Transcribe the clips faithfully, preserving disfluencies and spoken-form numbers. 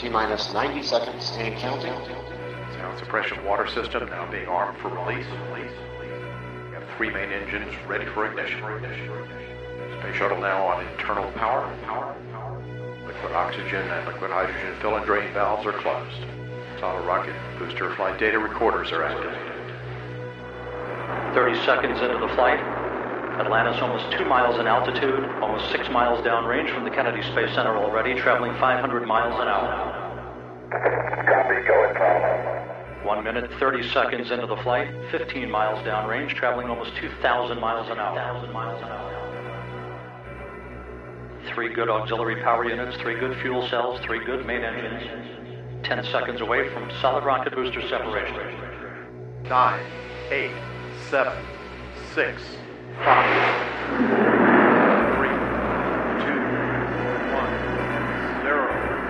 T-minus ninety seconds and counting. Sound suppression water system now being armed for release. We have three main engines ready for ignition. Space shuttle now on internal power. Liquid oxygen and liquid hydrogen fill and drain valves are closed. Solid rocket booster flight data recorders are activated. thirty seconds into the flight. Atlantis almost two miles in altitude, almost six miles downrange from the Kennedy Space Center already, traveling five hundred miles an hour. Copy, go in follow. One minute, thirty seconds into the flight, fifteen miles downrange, traveling almost two thousand miles an hour. Three good auxiliary power units, three good fuel cells, three good main engines. Ten seconds away from solid rocket booster separation. Nine, eight, seven, six, five, three, two, one, zero,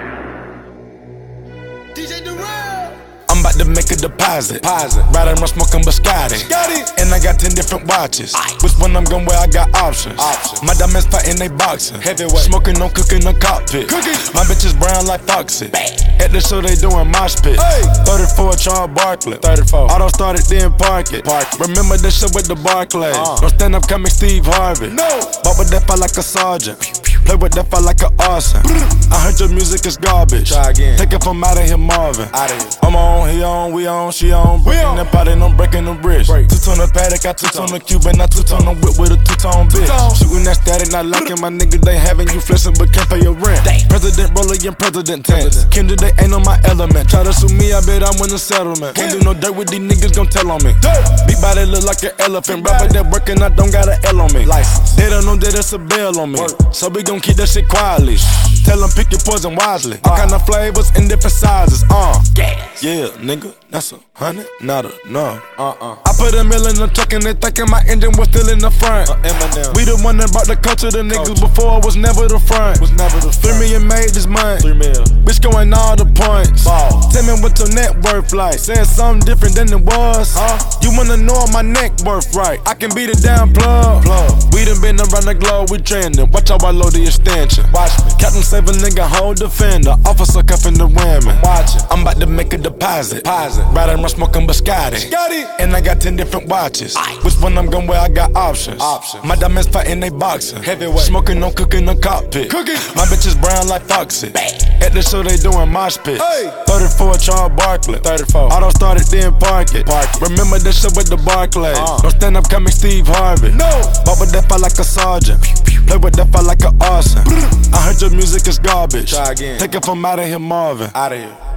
and D J Durrell. I'm about to make a deposit. deposit. Riding around smoking biscotti. And I got ten different watches. Aye. Which one I'm gonna wear, I got options. options. My diamonds fighting, they boxing. Heavyweight. Smoking, no cooking, no cockpit. Cooking. My bitch is brown like Foxy. Bang. At the show, they doing mosh pit. Hey. thirty-four Charles Barkley. thirty-four. Auto started, then park it. Park it. Remember the shit with the Barclays. Uh. No stand up coming Steve Harvey. No. Bought with that fight like a sergeant. Play with that fight like a arson. I heard your music is garbage. Try again. Take it from out of here, Marvin. Out of here. I'm on, he on, we on, she on. Breaking the party, I'm breaking the bridge. Two-tone the paddock, I two-tone the Cuban, I two-tone the whip with a two-tone bitch. Shooting that static, not liking my nigga, they having you flexing, but can't pay your rent. President Roller and President Tense. Kendra, they ain't on my element. Try to sue me, I bet I'm in the settlement. Can't do no dirt with these niggas, gon' tell on me. Big body look like an elephant. Rapper that working, I don't got an L on me. License. They don't know that it's a bail on me. So we gon' keep that shit quietly. Tell them pick your poison wisely. All kind of flavors in different sizes. Uh, yeah, nigga, that's a hundred, not a no. Uh-uh. I put a mill in the truck and they thinking my engine was still in the front. Uh, we the one that brought the culture to niggas culture. Before it was never the front. Was never the front. Three million made this month. Three mil. Bitch going all the points. Ball. Tell me what your net worth like. Saying something different than it was. Huh? You wanna know my neck worth right? I can beat it down, plug. plug. We done been around the globe, we trending. Watch how I load the extension. Watch me. Captain save a nigga, whole defender. Officer cuffing the women. Watching. I'm about to make a deposit. deposit. Riding around smoking biscotti. And I got ten different watches. Aye. Which one I'm gonna wear, I got options. options. My diamonds fighting, they boxing. Heavyweight. Smoking, no cooking, no cockpit. Cooking. My bitch is brown like Foxy. Bang. At the show, they doing mosh pit. Hey. thirty-four Charles Barkley. thirty-four. Auto started, then park it. Park it. Remember the shit with the Barclays. Uh. No stand up coming Steve Harvey. No. Bought with that fight like a sergeant. Play with that fight like a arson. I heard your music is garbage. Try again. Take it from out of here, Marvin. Out of here.